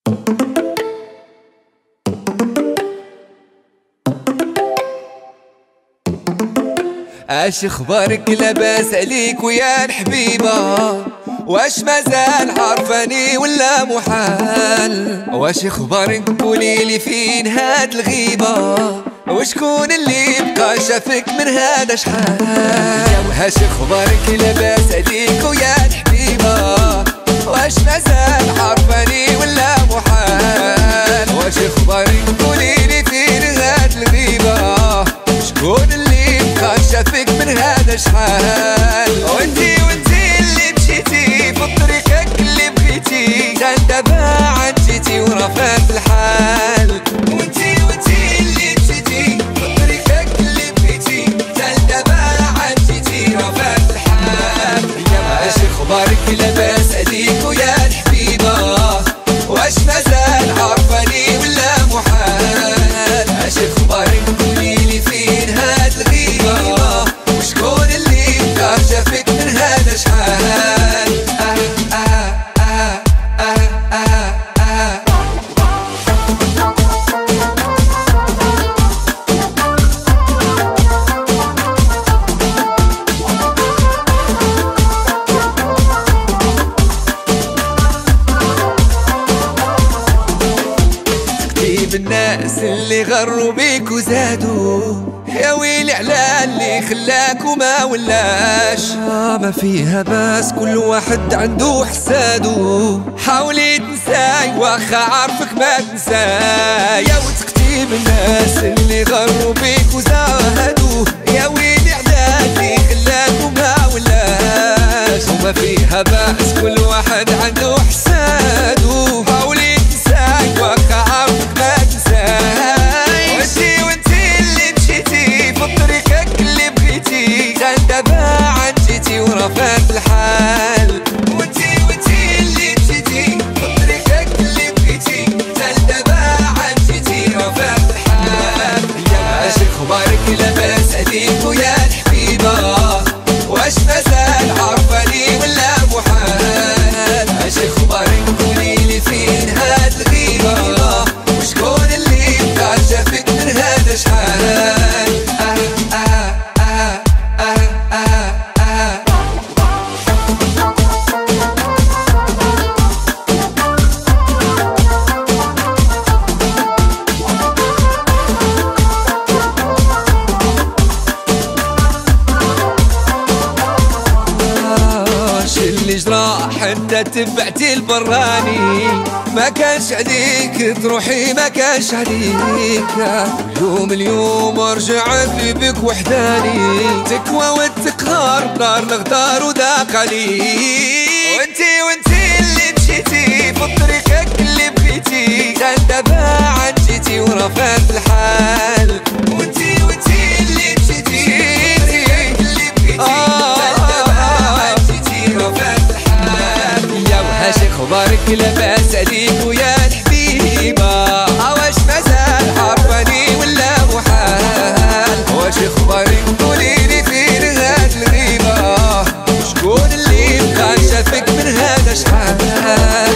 اش اخبارك؟ لاباس عليك ويا الحبيبه؟ واش مازال عارفاني ولا محال؟ واش اخبارك؟ قوليلي فين هاد الغيبه؟ وشكون اللي بقى شافك من هذا شحال؟ واش اخبارك؟ لاباس عليك ويا الحبيبه؟ واش مازال عارفاني ولا محال؟ واش اخبارك؟ قوليلي فين هاد الغيبه؟ شكون اللي بقى شافك من هذا شحال؟ وانتي اللي مشيتي في طريقك اللي بغيتي، كان دابا عاد جيتي ورفات الحال. وانتي اللي مشيتي في طريقك اللي بغيتي، كان دابا عاد جيتي ورفات الحال. واش اخبارك؟ لاباس عليك ويا الحبيبه؟ واش مازال عارفاني ولا محال؟ واش اخبارك؟ قوليلي فين هاد الغيبه؟ وشكون اللي بقى شافك من هذا شحال؟ الناس اللي غروا بيك وزادوا، يا ويلي على اللي خلاك وما ولاش. ما فيها باس كل واحد عنده حسادو، حاولي تنساي واخا عارفك ما تنساي. يا وتختي بالناس اللي غروا بيك وزادوا، يا ويلي على اللي خلاك وما ولاش. وما فيها باس كل واحد عنده حسادو، حاولي تنساي واخا عارفك ما تنساي. وانتي اللي مشيتي في طريقك اللي بغيتي، كان دابا عاد جيتي ورفات الحال. وانتي اللي مشيتي في طريقك اللي بغيتي، كان دابا عاد جيتي ورفات الحال. واش اخبارك؟ لاباس عليك ويا الحبيبه؟ واش مازال عارفاني ولا محال؟ واش اخبارك؟ قوليلي فين هاد الغيبه؟ وشكون اللي بقى شافك من هذا شحال؟ اللي جراح انت تبعتي البراني، ما كانش عليك تروحي ما كانش عليك. اليوم رجعت لي بك وحداني، تكوى والتقهار بنار الغدار وذاق عليك. وانتي اللي مشيتي في طريقك اللي بغيتي، كان دابا عاد جيتي ورفات الحال. وانتي اللي مشيتي في طريقك اللي بغيتي، كان دابا عاد جيتي ورفات الحال. واش اخبارك؟ لاباس عليك ويا الحبيبه؟ واش مازال عارفاني ولا محال؟ واش اخبارك؟ قوليلي فين هاد الغيبه؟ شكون اللي بقى شافك من هذا شحال؟